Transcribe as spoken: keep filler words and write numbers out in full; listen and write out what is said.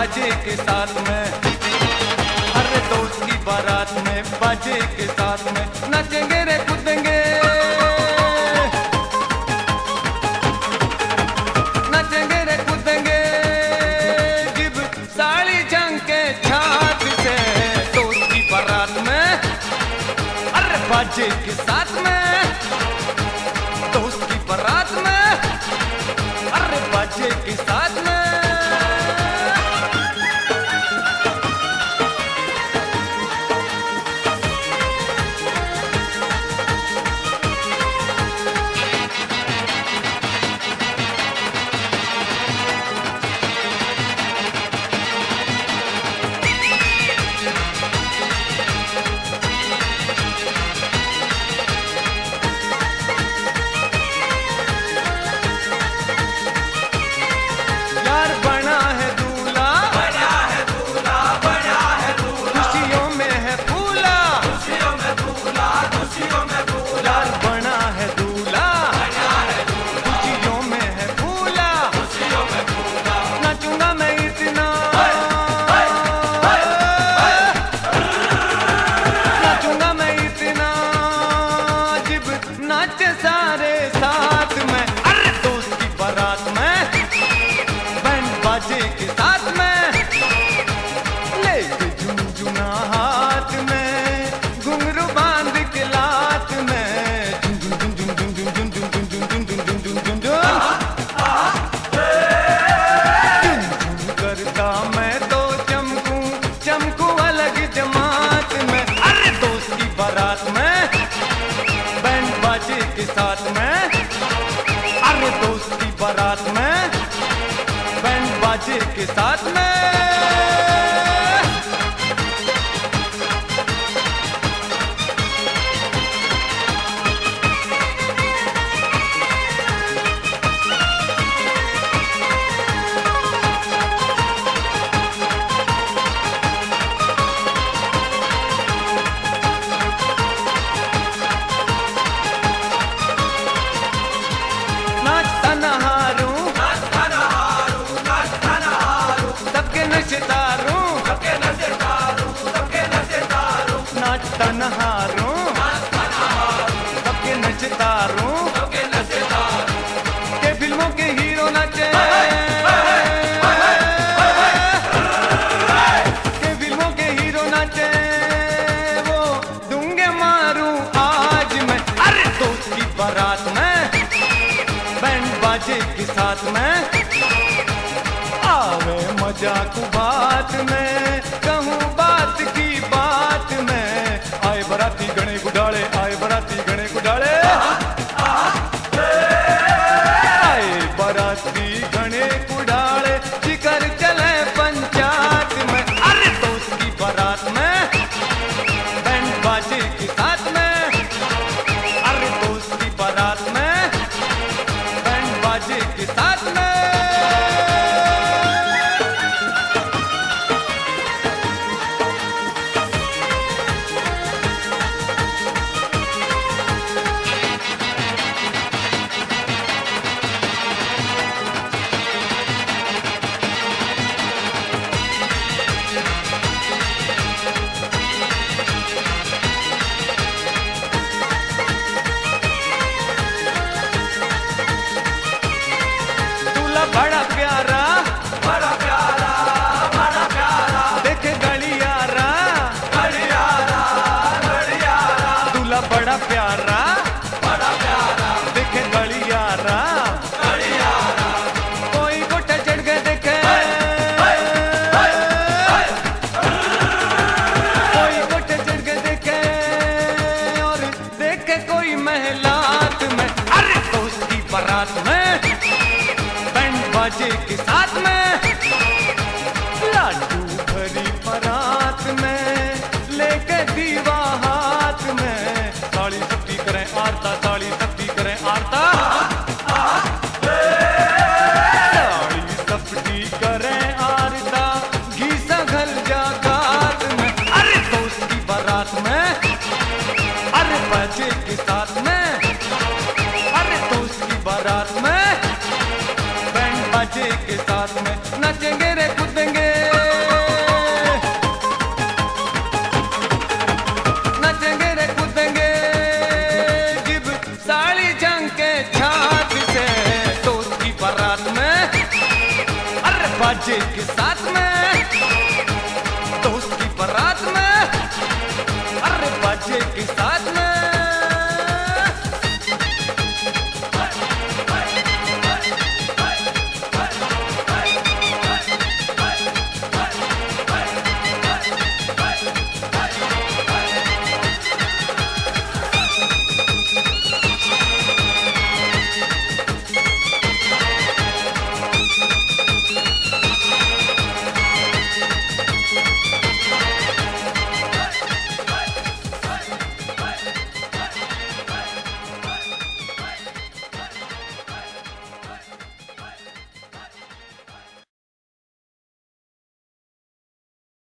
बाजे के साथ में, अरे दोस्त की बारात में बाजे के साथ में नाचेंगे रे कूदेंगे, नाचेंगे रे कूदेंगे, जिब साड़ी झंके छात से दोस्त की बारात में, अरे बाजे के साथ में, दोस्त की बारात में, अरे बाजे के साथ में। सारे साथ में, अरे दोस्त की बारात में बैंड बाजे के साथ में, लेके झुनझुना हाथ में, घुंघरू बांध के लात में, झुन झुन झुन झुन झुन झुन झुन झुन झुन झुन झुन झुन झुन झुन करता मैं तो चमकूं चमकूं अलग जमात में, अरे दोस्त की बारात में बाजे के साथ में, अरे दोस्त की बारात में बैंड बाजे के साथ में। तनहारों सबके नचतारों के फिल्मों के हीरो नाचे, के फिल्मों के हीरो नाचे, वो दूंगे मारूं आज मैं, अरे दोस्त की बारात में बैंड बाजे के साथ में, आवे मजाक बात में कहूँ बात की बात में, आए बराती गणे गुड